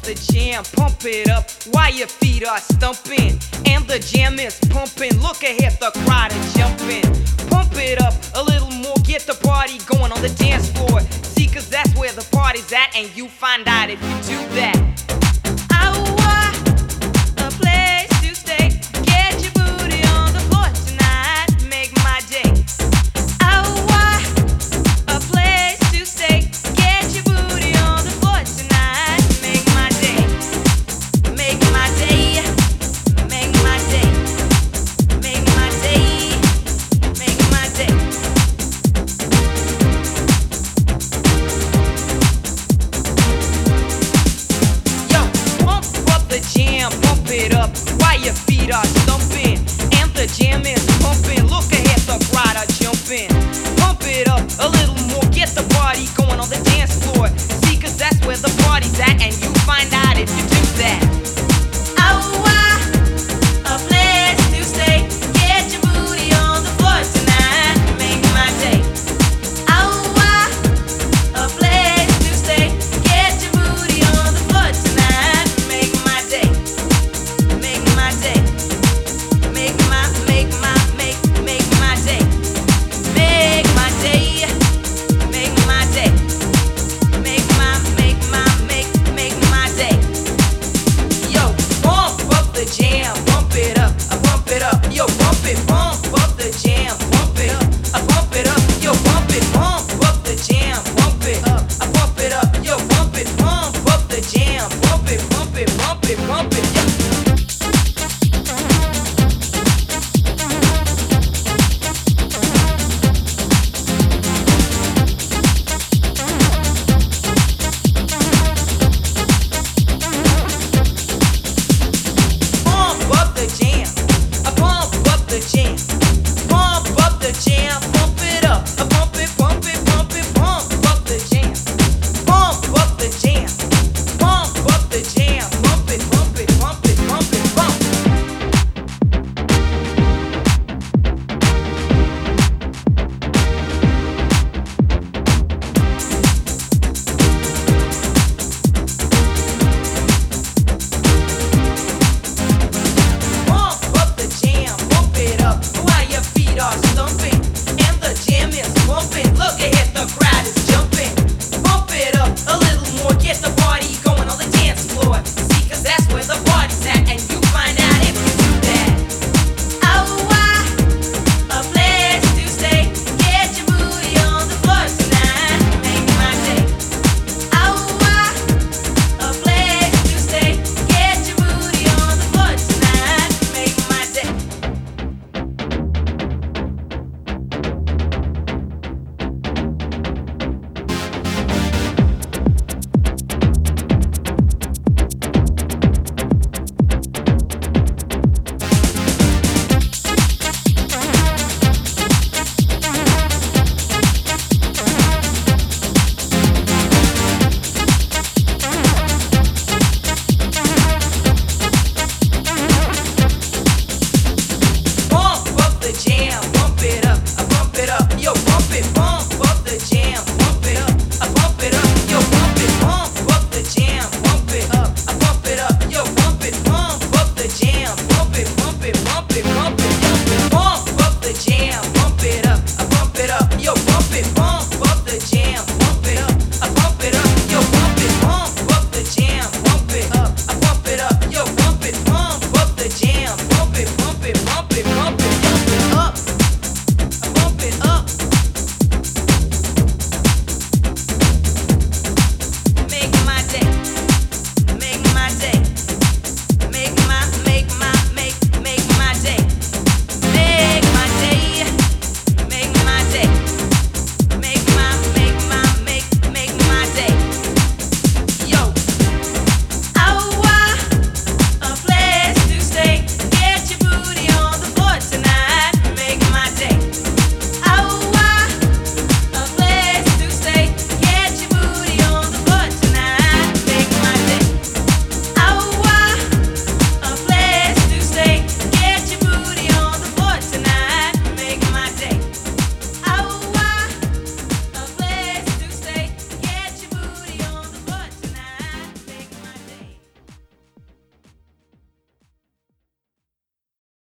the jam, pump it up while your feet are stumping. And the jam is pumping, look ahead, the crowd is jumping. Pump it up a little more, get the party going on the dance floor. See, cause that's where the party's at, and you find out if you do that. A place to stay, get your booty on the floor tonight, make my day. A place to stay, get your booty on the floor tonight, make my day. Make my day, make my day, make my day, make my day. Yo, pump up the jam, pump it up while your feet are stumping. And the jam is pumping, look ahead, the crowd are jumping. Pump it up a little more, get the party going on the dance floor.